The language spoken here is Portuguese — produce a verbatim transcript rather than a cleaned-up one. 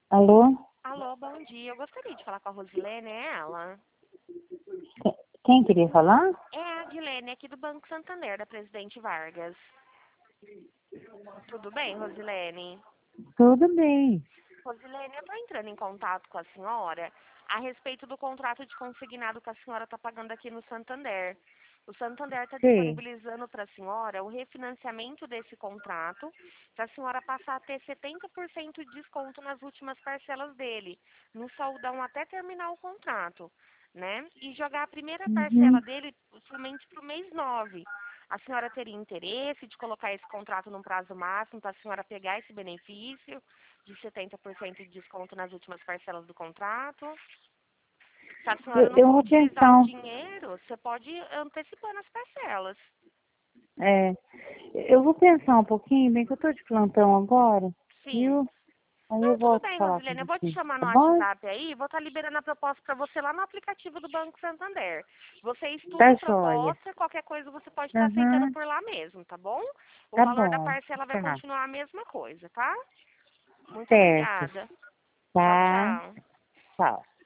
Alô? Alô, bom dia. Eu gostaria de falar com a Rosilene, é ela? Quem queria falar? É a Dilene aqui do Banco Santander, da Presidente Vargas. Tudo bem, Rosilene? Tudo bem. Rosilene, eu estou entrando em contato com a senhora a respeito do contrato de consignado que a senhora está pagando aqui no Santander. O Santander está Sei. disponibilizando para a senhora o refinanciamento desse contrato, para a senhora passar a ter setenta por cento de desconto nas últimas parcelas dele, no saldão até terminar o contrato, né? E jogar a primeira parcela Uhum. dele somente para o mês nove. A senhora teria interesse de colocar esse contrato num prazo máximo para a senhora pegar esse benefício de setenta por cento de desconto nas últimas parcelas do contrato? Se a senhora Eu, não eu for vou utilizar o pensar, um- dinheiro, você pode ir antecipando as parcelas. é, eu vou pensar um pouquinho, bem que eu tô de plantão agora, Sim. viu? Aí eu Não, tudo volto a bem, falar com Rosilene. Eu vou te você, chamar tá no bom? WhatsApp aí, vou estar liberando a proposta para você lá no aplicativo do Banco Santander. Você estuda Tá a joia. proposta, qualquer coisa você pode estar aceitando Uhum. por lá mesmo, tá bom? O Tá valor da bom. parcela vai Tá. continuar a mesma coisa, tá? Muito Certo. obrigada. Tchau, Tá. tchau. Tchau.